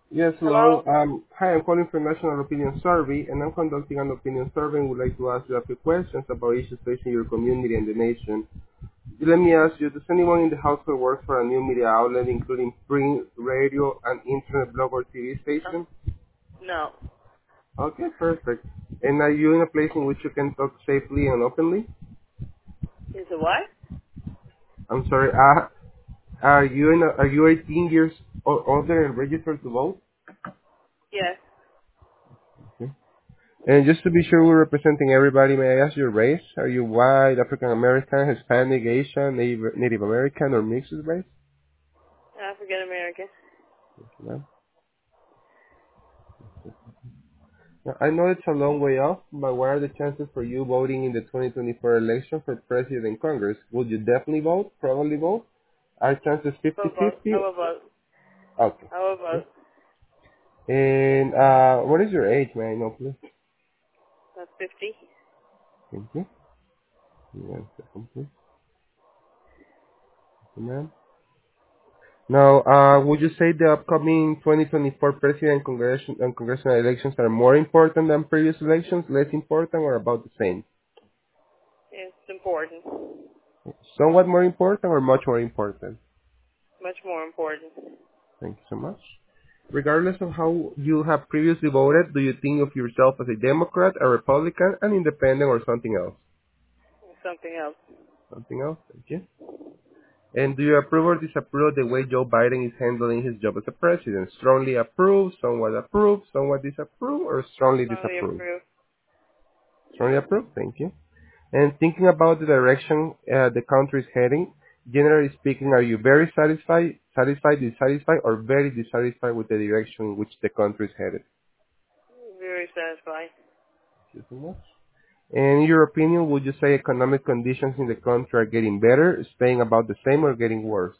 Yes, hello. Hello? Hi, I'm calling from National Opinion Survey, and I'm conducting an opinion survey and would like to ask you a few questions about issues facing your community and the nation. Let me ask you, does anyone in the household work for a new media outlet, including print, radio, and internet blog or TV station? No. Okay, perfect. And are you in a place in which you can talk safely and openly? Is it what? I'm sorry, are you 18 years or older and registered to vote? Yes. Okay. And just to be sure we're representing everybody, may I ask your race? Are you white, African American, Hispanic, Asian, Native American, or mixed race? African American. No? Now, I know it's a long way off, but what are the chances for you voting in the 2024 election for president and Congress? Would you definitely vote? Probably vote? Are chances I will vote. I 50-50? will vote. Okay. I will Okay. vote. And what is your age, may I know, please? That's 50. Thank you. Give me 1 second, please. Thank you, ma'am. Now, would you say the upcoming 2024 president and congressional elections are more important than previous elections, less important, or about the same? It's important. Somewhat more important or much more important? Much more important. Thank you so much. Regardless of how you have previously voted, do you think of yourself as a Democrat, a Republican, an independent, or something else? Something else. Something else? Thank you. And do you approve or disapprove the way Joe Biden is handling his job as a president? Strongly approve, somewhat disapprove, or strongly Strongly disapprove? approved. Strongly approve. Thank you. And thinking about the direction the country is heading, generally speaking, are you very dissatisfied, or very dissatisfied with the direction in which the country is headed? Very satisfied. Thank you so much. And in your opinion, would you say economic conditions in the country are getting better, staying about the same, or getting worse?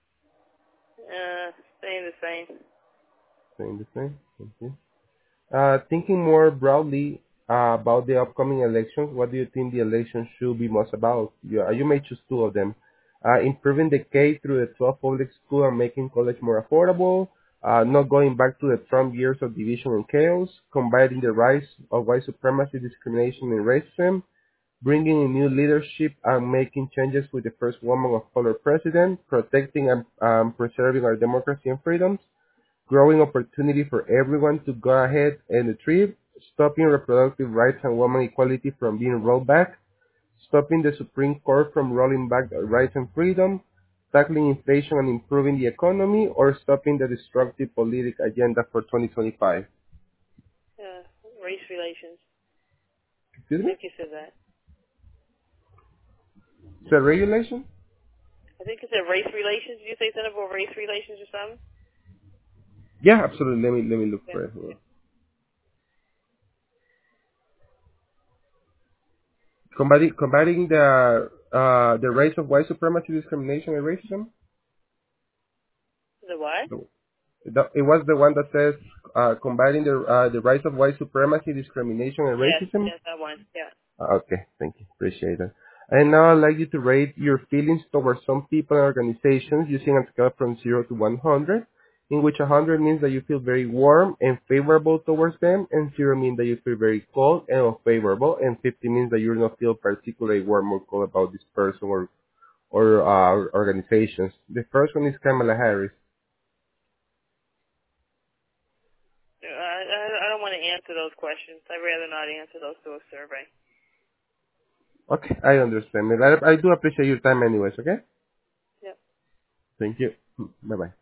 Staying the same. Staying the same. Thank you. Thinking more broadly about the upcoming elections, what do you think the elections should be most about? You may choose two of them. Improving the K through the 12 public school and making college more affordable, not going back to the Trump years of division and chaos, combating the rise of white supremacy, discrimination, and racism, bringing in new leadership and making changes with the first woman of color president, protecting and preserving our democracy and freedoms, growing opportunity for everyone to go ahead and thrive, stopping reproductive rights and women equality from being rolled back, stopping the Supreme Court from rolling back the rights and freedom, tackling inflation and improving the economy, or stopping the destructive political agenda for 2025. Uh, Race relations. Excuse I me? think you said that. Is that regulation? I think you said race relations. Did you say something about race relations or something? Yeah, absolutely. Let me look Yeah. for it. Hold on. Combating the rise of white supremacy, discrimination, and racism. The what? It was the one that says combating the rise of white supremacy, discrimination, and Yes. racism. Yes, that one. Yeah. Okay, thank you. Appreciate that. And now I'd like you to rate your feelings towards some people and organizations using a scale from 0 to 100, in which 100 means that you feel very warm and favorable towards them, and 0 means that you feel very cold and unfavorable, and 50 means that you don't feel particularly warm or cold about this person or organizations. The first one is Kamala Harris. I don't want to answer those questions. I'd rather not answer those through a survey. Okay, I understand. I do appreciate your time anyways, okay? Yep. Thank you. Bye-bye.